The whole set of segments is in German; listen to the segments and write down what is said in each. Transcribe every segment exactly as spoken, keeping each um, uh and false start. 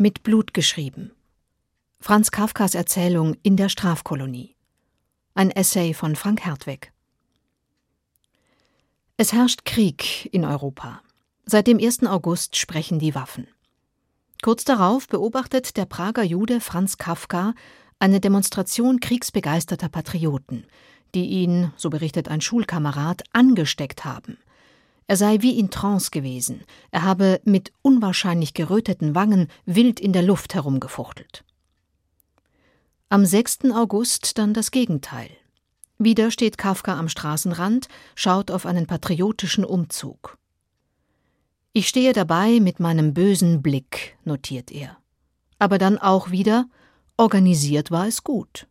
Mit Blut geschrieben. Franz Kafkas Erzählung In der Strafkolonie. Ein Essay von Frank Hertwig. Es herrscht Krieg in Europa. Seit dem ersten August sprechen die Waffen. Kurz darauf beobachtet der Prager Jude Franz Kafka eine Demonstration kriegsbegeisterter Patrioten, die ihn, so berichtet ein Schulkamerad, angesteckt haben. Er sei wie in Trance gewesen, er habe mit unwahrscheinlich geröteten Wangen wild in der Luft herumgefuchtelt. Am sechsten August dann das Gegenteil. Wieder steht Kafka am Straßenrand, schaut auf einen patriotischen Umzug. »Ich stehe dabei mit meinem bösen Blick«, notiert er. Aber dann auch wieder, organisiert war es gut.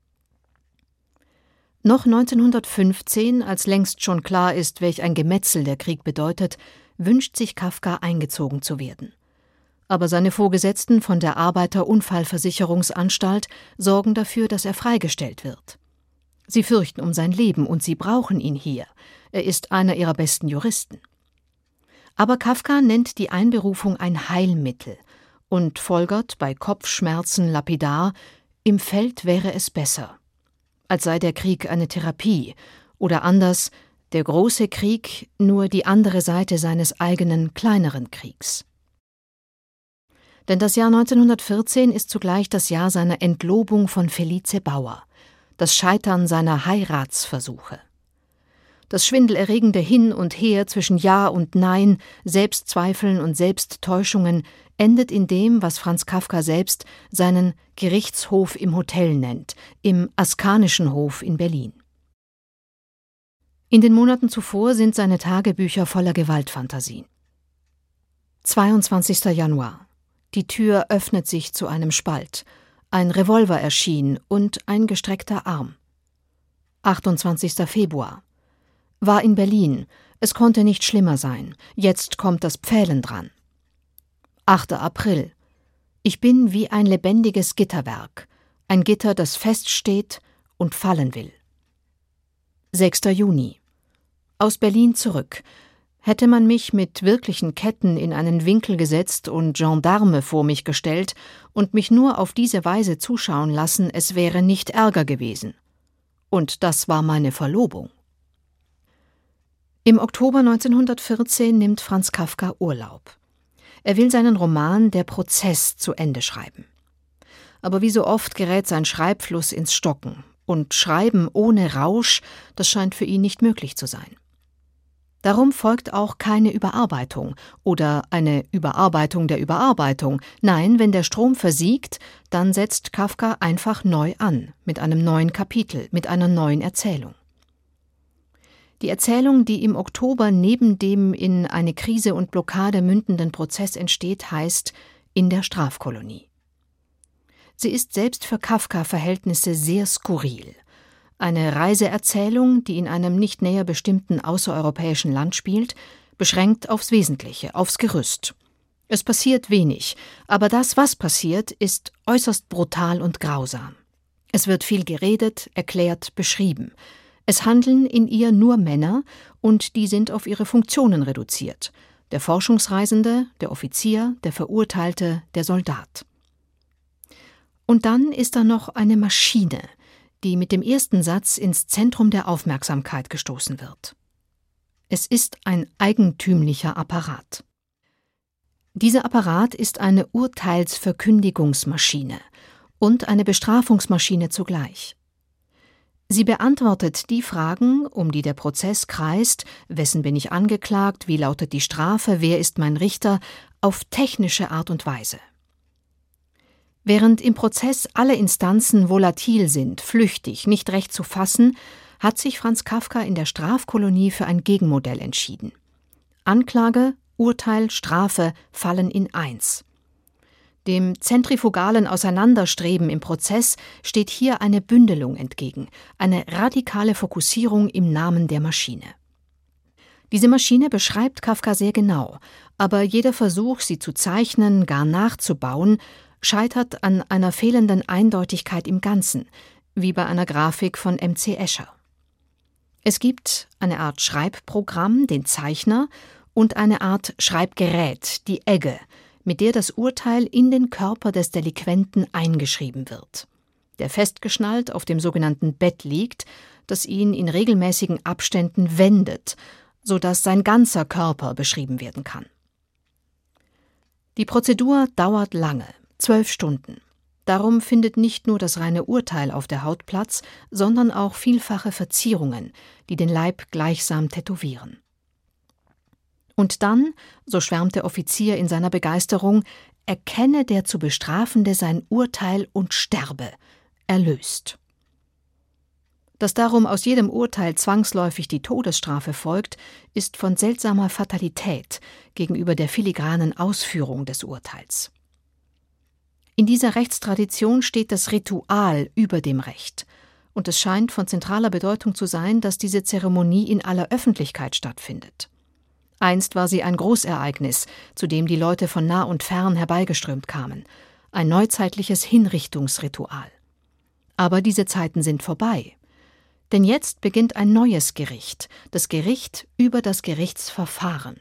Noch neunzehnhundertfünfzehn, als längst schon klar ist, welch ein Gemetzel der Krieg bedeutet, wünscht sich Kafka, eingezogen zu werden. Aber seine Vorgesetzten von der Arbeiter-Unfallversicherungsanstalt sorgen dafür, dass er freigestellt wird. Sie fürchten um sein Leben und sie brauchen ihn hier. Er ist einer ihrer besten Juristen. Aber Kafka nennt die Einberufung ein Heilmittel und folgert bei Kopfschmerzen lapidar, im Feld wäre es besser. Als sei der Krieg eine Therapie oder anders, der große Krieg nur die andere Seite seines eigenen kleineren Kriegs. Denn das Jahr neunzehnhundertvierzehn ist zugleich das Jahr seiner Entlobung von Felice Bauer, das Scheitern seiner Heiratsversuche. Das schwindelerregende Hin und Her zwischen Ja und Nein, Selbstzweifeln und Selbsttäuschungen endet in dem, was Franz Kafka selbst seinen Gerichtshof im Hotel nennt, im Askanischen Hof in Berlin. In den Monaten zuvor sind seine Tagebücher voller Gewaltfantasien. zweiundzwanzigster Januar. Die Tür öffnet sich zu einem Spalt. Ein Revolver erschien und ein gestreckter Arm. achtundzwanzigster Februar. War in Berlin. Es konnte nicht schlimmer sein. Jetzt kommt das Pfählen dran. achter April. Ich bin wie ein lebendiges Gitterwerk. Ein Gitter, das feststeht und fallen will. sechster Juni. Aus Berlin zurück. Hätte man mich mit wirklichen Ketten in einen Winkel gesetzt und Gendarme vor mich gestellt und mich nur auf diese Weise zuschauen lassen, es wäre nicht Ärger gewesen. Und das war meine Verlobung. Im Oktober neunzehnhundertvierzehn nimmt Franz Kafka Urlaub. Er will seinen Roman »Der Prozess« zu Ende schreiben. Aber wie so oft gerät sein Schreibfluss ins Stocken. Und Schreiben ohne Rausch, das scheint für ihn nicht möglich zu sein. Darum folgt auch keine Überarbeitung oder eine Überarbeitung der Überarbeitung. Nein, wenn der Strom versiegt, dann setzt Kafka einfach neu an, mit einem neuen Kapitel, mit einer neuen Erzählung. Die Erzählung, die im Oktober neben dem in eine Krise und Blockade mündenden Prozess entsteht, heißt In der Strafkolonie. Sie ist selbst für Kafka-Verhältnisse sehr skurril. Eine Reiseerzählung, die in einem nicht näher bestimmten außereuropäischen Land spielt, beschränkt aufs Wesentliche, aufs Gerüst. Es passiert wenig, aber das, was passiert, ist äußerst brutal und grausam. Es wird viel geredet, erklärt, beschrieben. Es handeln in ihr nur Männer, und die sind auf ihre Funktionen reduziert. Der Forschungsreisende, der Offizier, der Verurteilte, der Soldat. Und dann ist da noch eine Maschine, die mit dem ersten Satz ins Zentrum der Aufmerksamkeit gestoßen wird. Es ist ein eigentümlicher Apparat. Dieser Apparat ist eine Urteilsverkündigungsmaschine und eine Bestrafungsmaschine zugleich. Sie beantwortet die Fragen, um die der Prozess kreist: Wessen bin ich angeklagt, wie lautet die Strafe, wer ist mein Richter, auf technische Art und Weise. Während im Prozess alle Instanzen volatil sind, flüchtig, nicht recht zu fassen, hat sich Franz Kafka in der Strafkolonie für ein Gegenmodell entschieden. Anklage, Urteil, Strafe fallen in eins. Dem zentrifugalen Auseinanderstreben im Prozess steht hier eine Bündelung entgegen, eine radikale Fokussierung im Namen der Maschine. Diese Maschine beschreibt Kafka sehr genau, aber jeder Versuch, sie zu zeichnen, gar nachzubauen, scheitert an einer fehlenden Eindeutigkeit im Ganzen, wie bei einer Grafik von M C Escher. Es gibt eine Art Schreibprogramm, den Zeichner, und eine Art Schreibgerät, die Egge, mit der das Urteil in den Körper des Delinquenten eingeschrieben wird, der festgeschnallt auf dem sogenannten Bett liegt, das ihn in regelmäßigen Abständen wendet, sodass sein ganzer Körper beschrieben werden kann. Die Prozedur dauert lange, zwölf Stunden. Darum findet nicht nur das reine Urteil auf der Haut Platz, sondern auch vielfache Verzierungen, die den Leib gleichsam tätowieren. Und dann, so schwärmt der Offizier in seiner Begeisterung, erkenne der zu Bestrafende sein Urteil und sterbe, erlöst. Dass darum aus jedem Urteil zwangsläufig die Todesstrafe folgt, ist von seltsamer Fatalität gegenüber der filigranen Ausführung des Urteils. In dieser Rechtstradition steht das Ritual über dem Recht, und es scheint von zentraler Bedeutung zu sein, dass diese Zeremonie in aller Öffentlichkeit stattfindet. Einst war sie ein Großereignis, zu dem die Leute von nah und fern herbeigeströmt kamen, ein neuzeitliches Hinrichtungsritual. Aber diese Zeiten sind vorbei. Denn jetzt beginnt ein neues Gericht, das Gericht über das Gerichtsverfahren.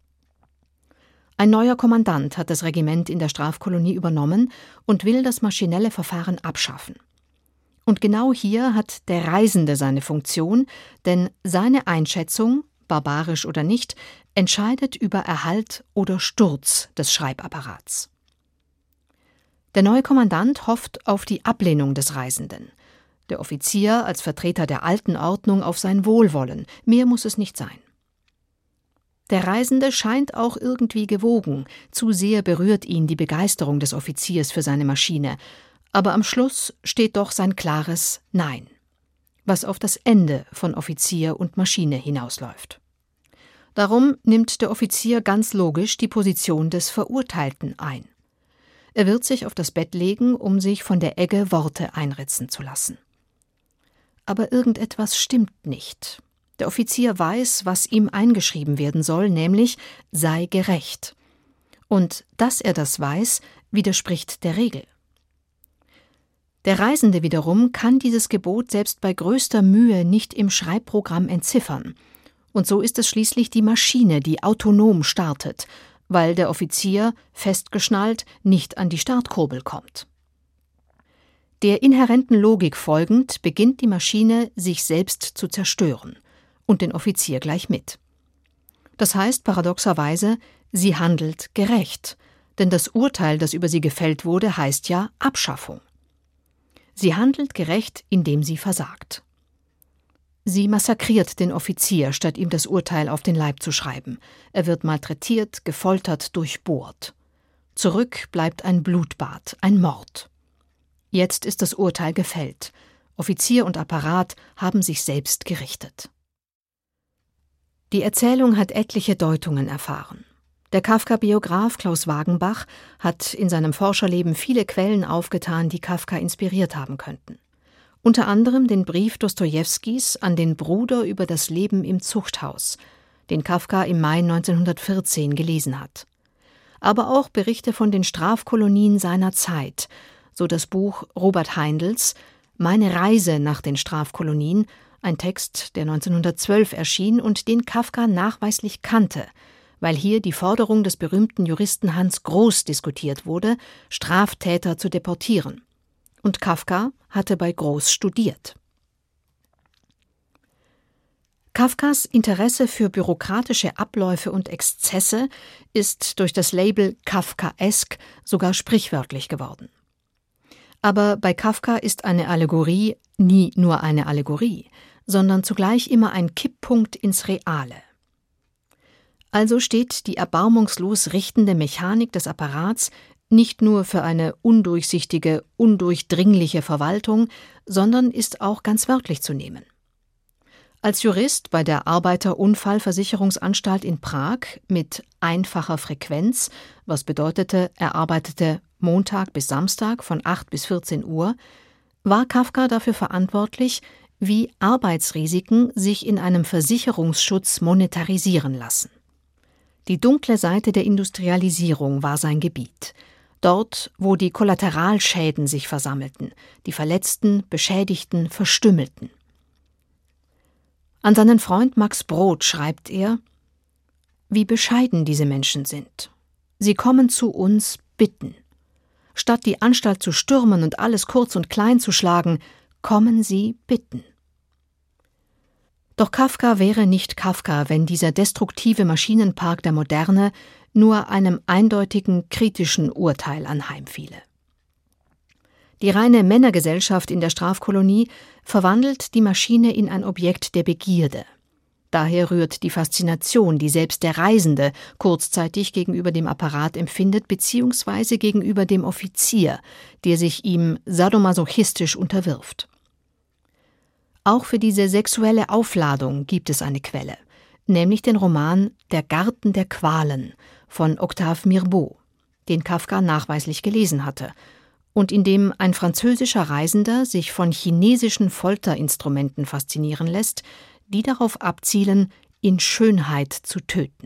Ein neuer Kommandant hat das Regiment in der Strafkolonie übernommen und will das maschinelle Verfahren abschaffen. Und genau hier hat der Reisende seine Funktion, denn seine Einschätzung, barbarisch oder nicht, entscheidet über Erhalt oder Sturz des Schreibapparats. Der neue Kommandant hofft auf die Ablehnung des Reisenden. Der Offizier als Vertreter der alten Ordnung auf sein Wohlwollen. Mehr muss es nicht sein. Der Reisende scheint auch irgendwie gewogen. Zu sehr berührt ihn die Begeisterung des Offiziers für seine Maschine. Aber am Schluss steht doch sein klares Nein, was auf das Ende von Offizier und Maschine hinausläuft. Darum nimmt der Offizier ganz logisch die Position des Verurteilten ein. Er wird sich auf das Bett legen, um sich von der Egge Worte einritzen zu lassen. Aber irgendetwas stimmt nicht. Der Offizier weiß, was ihm eingeschrieben werden soll, nämlich sei gerecht. Und dass er das weiß, widerspricht der Regel. Der Reisende wiederum kann dieses Gebot selbst bei größter Mühe nicht im Schreibprogramm entziffern. Und so ist es schließlich die Maschine, die autonom startet, weil der Offizier, festgeschnallt, nicht an die Startkurbel kommt. Der inhärenten Logik folgend beginnt die Maschine, sich selbst zu zerstören und den Offizier gleich mit. Das heißt paradoxerweise, sie handelt gerecht, denn das Urteil, das über sie gefällt wurde, heißt ja Abschaffung. Sie handelt gerecht, indem sie versagt. Sie massakriert den Offizier, statt ihm das Urteil auf den Leib zu schreiben. Er wird malträtiert, gefoltert, durchbohrt. Zurück bleibt ein Blutbad, ein Mord. Jetzt ist das Urteil gefällt. Offizier und Apparat haben sich selbst gerichtet. Die Erzählung hat etliche Deutungen erfahren. Der Kafka-Biograf Klaus Wagenbach hat in seinem Forscherleben viele Quellen aufgetan, die Kafka inspiriert haben könnten. Unter anderem den Brief Dostojewskis an den Bruder über das Leben im Zuchthaus, den Kafka im Mai neunzehnhundertvierzehn gelesen hat. Aber auch Berichte von den Strafkolonien seiner Zeit, so das Buch Robert Heindels »Meine Reise nach den Strafkolonien«, ein Text, der neunzehnhundertzwölf erschien und den Kafka nachweislich kannte, weil hier die Forderung des berühmten Juristen Hans Groß diskutiert wurde, Straftäter zu deportieren. Und Kafka hatte bei Groß studiert. Kafkas Interesse für bürokratische Abläufe und Exzesse ist durch das Label Kafkaesk sogar sprichwörtlich geworden. Aber bei Kafka ist eine Allegorie nie nur eine Allegorie, sondern zugleich immer ein Kipppunkt ins Reale. Also steht die erbarmungslos richtende Mechanik des Apparats nicht nur für eine undurchsichtige, undurchdringliche Verwaltung, sondern ist auch ganz wörtlich zu nehmen. Als Jurist bei der Arbeiterunfallversicherungsanstalt in Prag mit einfacher Frequenz, was bedeutete, er arbeitete Montag bis Samstag von acht bis vierzehn Uhr, war Kafka dafür verantwortlich, wie Arbeitsrisiken sich in einem Versicherungsschutz monetarisieren lassen. Die dunkle Seite der Industrialisierung war sein Gebiet. Dort, wo die Kollateralschäden sich versammelten, die Verletzten, Beschädigten, Verstümmelten. An seinen Freund Max Brod schreibt er: Wie bescheiden diese Menschen sind. Sie kommen zu uns bitten. Statt die Anstalt zu stürmen und alles kurz und klein zu schlagen, kommen sie bitten. Doch Kafka wäre nicht Kafka, wenn dieser destruktive Maschinenpark der Moderne nur einem eindeutigen kritischen Urteil anheimfiele. Die reine Männergesellschaft in der Strafkolonie verwandelt die Maschine in ein Objekt der Begierde. Daher rührt die Faszination, die selbst der Reisende kurzzeitig gegenüber dem Apparat empfindet, beziehungsweise gegenüber dem Offizier, der sich ihm sadomasochistisch unterwirft. Auch für diese sexuelle Aufladung gibt es eine Quelle, nämlich den Roman »Der Garten der Qualen« von Octave Mirbeau, den Kafka nachweislich gelesen hatte, und in dem ein französischer Reisender sich von chinesischen Folterinstrumenten faszinieren lässt, die darauf abzielen, ihn Schönheit zu töten.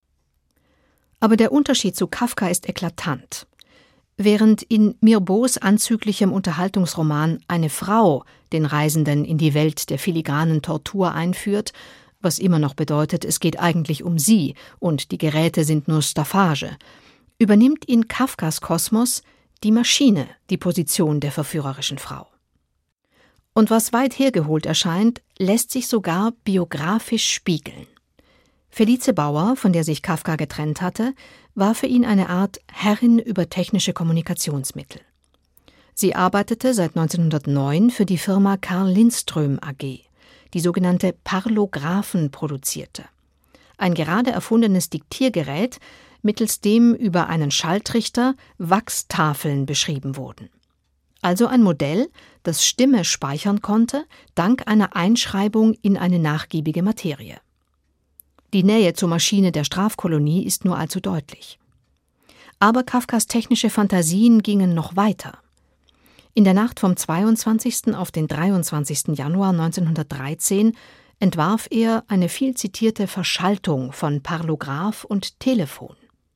Aber der Unterschied zu Kafka ist eklatant. Während in Mirbeaus anzüglichem Unterhaltungsroman eine Frau den Reisenden in die Welt der filigranen Tortur einführt, was immer noch bedeutet, es geht eigentlich um sie und die Geräte sind nur Staffage, übernimmt in Kafkas Kosmos die Maschine die Position der verführerischen Frau. Und was weit hergeholt erscheint, lässt sich sogar biografisch spiegeln. Felice Bauer, von der sich Kafka getrennt hatte, war für ihn eine Art Herrin über technische Kommunikationsmittel. Sie arbeitete seit neunzehnhundertneun für die Firma Carl Lindström A G, die sogenannte Parlographen produzierte. Ein gerade erfundenes Diktiergerät, mittels dem über einen Schalltrichter Wachstafeln beschrieben wurden. Also ein Modell, das Stimme speichern konnte, dank einer Einschreibung in eine nachgiebige Materie. Die Nähe zur Maschine der Strafkolonie ist nur allzu deutlich. Aber Kafkas technische Fantasien gingen noch weiter. In der Nacht vom zweiundzwanzigsten auf den dreiundzwanzigsten Januar neunzehnhundertdreizehn entwarf er eine viel zitierte Verschaltung von Parlograph und Telefon.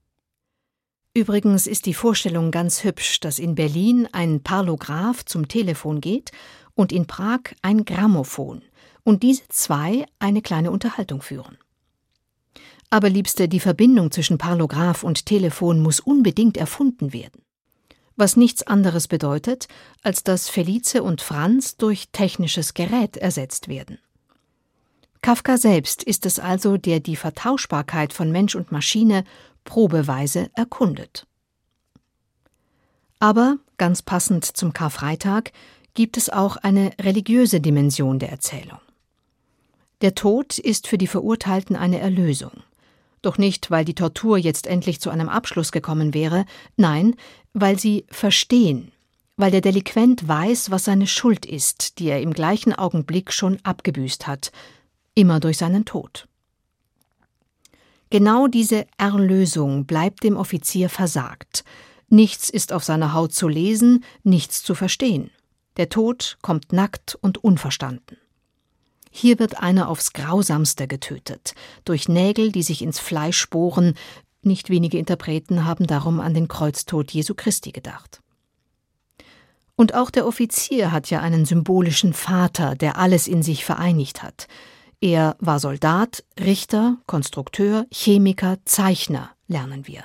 Übrigens ist die Vorstellung ganz hübsch, dass in Berlin ein Parlograph zum Telefon geht und in Prag ein Grammophon und diese zwei eine kleine Unterhaltung führen. Aber Liebste, die Verbindung zwischen Parlograph und Telefon muss unbedingt erfunden werden. Was nichts anderes bedeutet, als dass Felice und Franz durch technisches Gerät ersetzt werden. Kafka selbst ist es also, der die Vertauschbarkeit von Mensch und Maschine probeweise erkundet. Aber, ganz passend zum Karfreitag, gibt es auch eine religiöse Dimension der Erzählung. Der Tod ist für die Verurteilten eine Erlösung. Doch nicht, weil die Tortur jetzt endlich zu einem Abschluss gekommen wäre, nein, weil sie verstehen, weil der Delinquent weiß, was seine Schuld ist, die er im gleichen Augenblick schon abgebüßt hat, immer durch seinen Tod. Genau diese Erlösung bleibt dem Offizier versagt. Nichts ist auf seiner Haut zu lesen, nichts zu verstehen. Der Tod kommt nackt und unverstanden. Hier wird einer aufs Grausamste getötet, durch Nägel, die sich ins Fleisch bohren. Nicht wenige Interpreten haben darum an den Kreuztod Jesu Christi gedacht. Und auch der Offizier hat ja einen symbolischen Vater, der alles in sich vereinigt hat. Er war Soldat, Richter, Konstrukteur, Chemiker, Zeichner, lernen wir.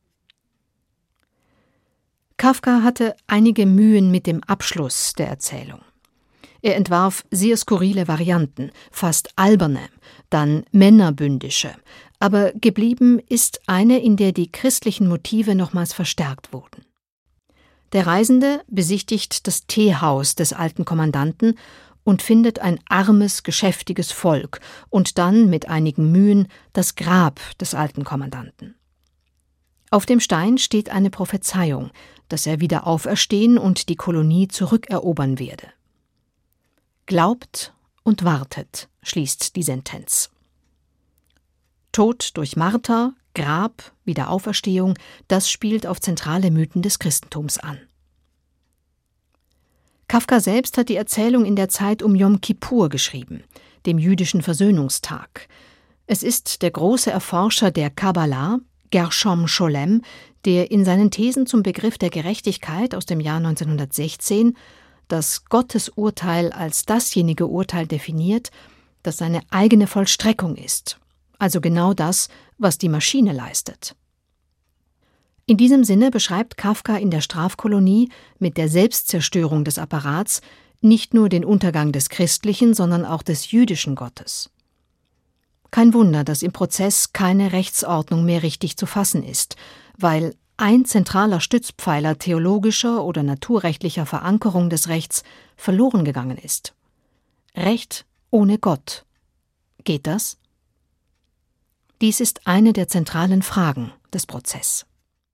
Kafka hatte einige Mühen mit dem Abschluss der Erzählung. Er entwarf sehr skurrile Varianten, fast alberne, dann männerbündische, aber geblieben ist eine, in der die christlichen Motive nochmals verstärkt wurden. Der Reisende besichtigt das Teehaus des alten Kommandanten und findet ein armes, geschäftiges Volk und dann mit einigen Mühen das Grab des alten Kommandanten. Auf dem Stein steht eine Prophezeiung, dass er wieder auferstehen und die Kolonie zurückerobern werde. Glaubt und wartet, schließt die Sentenz. Tod durch Marter, Grab, Wiederauferstehung, das spielt auf zentrale Mythen des Christentums an. Kafka selbst hat die Erzählung in der Zeit um Jom Kippur geschrieben, dem jüdischen Versöhnungstag. Es ist der große Erforscher der Kabbalah, Gershom Scholem, der in seinen Thesen zum Begriff der Gerechtigkeit aus dem Jahr neunzehnhundertsechzehn das Gottesurteil als dasjenige Urteil definiert, das seine eigene Vollstreckung ist, also genau das, was die Maschine leistet. In diesem Sinne beschreibt Kafka in der Strafkolonie mit der Selbstzerstörung des Apparats nicht nur den Untergang des christlichen, sondern auch des jüdischen Gottes. Kein Wunder, dass im Prozess keine Rechtsordnung mehr richtig zu fassen ist, weil ein zentraler Stützpfeiler theologischer oder naturrechtlicher Verankerung des Rechts verloren gegangen ist. Recht ohne Gott. Geht das? Dies ist eine der zentralen Fragen des Prozesses.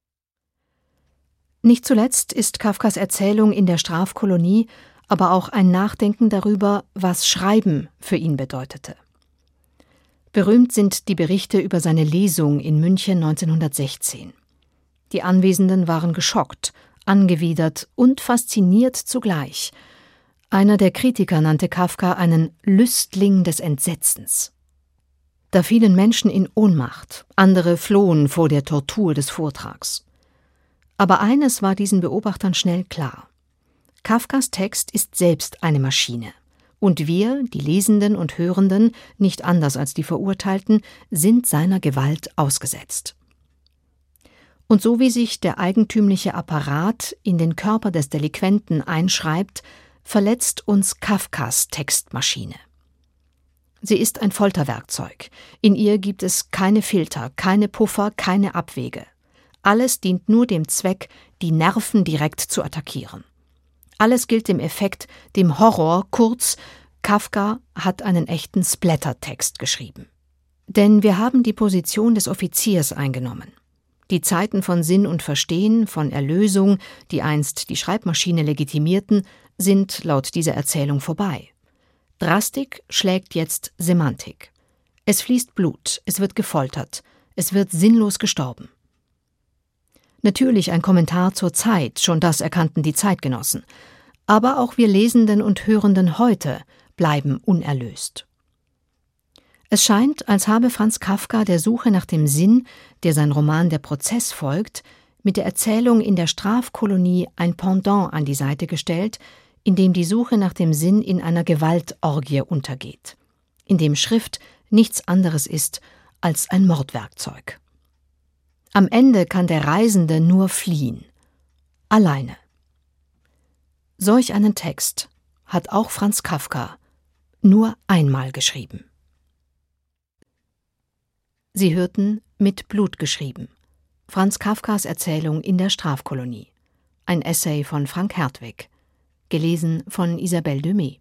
Nicht zuletzt ist Kafkas Erzählung in der Strafkolonie aber auch ein Nachdenken darüber, was Schreiben für ihn bedeutete. Berühmt sind die Berichte über seine Lesung in München neunzehnhundertsechzehn. Die Anwesenden waren geschockt, angewidert und fasziniert zugleich. Einer der Kritiker nannte Kafka einen Lüstling des Entsetzens. Da fielen Menschen in Ohnmacht, andere flohen vor der Tortur des Vortrags. Aber eines war diesen Beobachtern schnell klar: Kafkas Text ist selbst eine Maschine. Und wir, die Lesenden und Hörenden, nicht anders als die Verurteilten, sind seiner Gewalt ausgesetzt. Und so wie sich der eigentümliche Apparat in den Körper des Delinquenten einschreibt, verletzt uns Kafkas Textmaschine. Sie ist ein Folterwerkzeug. In ihr gibt es keine Filter, keine Puffer, keine Abwege. Alles dient nur dem Zweck, die Nerven direkt zu attackieren. Alles gilt dem Effekt, dem Horror, kurz, Kafka hat einen echten Splattertext geschrieben. Denn wir haben die Position des Offiziers eingenommen. Die Zeiten von Sinn und Verstehen, von Erlösung, die einst die Schreibmaschine legitimierten, sind laut dieser Erzählung vorbei. Drastik schlägt jetzt Semantik. Es fließt Blut, es wird gefoltert, es wird sinnlos gestorben. Natürlich ein Kommentar zur Zeit, schon das erkannten die Zeitgenossen. Aber auch wir Lesenden und Hörenden heute bleiben unerlöst. Es scheint, als habe Franz Kafka der Suche nach dem Sinn, der sein Roman Der Prozess folgt, mit der Erzählung in der Strafkolonie ein Pendant an die Seite gestellt, in dem die Suche nach dem Sinn in einer Gewaltorgie untergeht, in dem Schrift nichts anderes ist als ein Mordwerkzeug. Am Ende kann der Reisende nur fliehen, alleine. Solch einen Text hat auch Franz Kafka nur einmal geschrieben. Sie hörten Mit Blut geschrieben. Franz Kafkas Erzählung in der Strafkolonie. Ein Essay von Frank Hertwig. Gelesen von Isabelle Demey.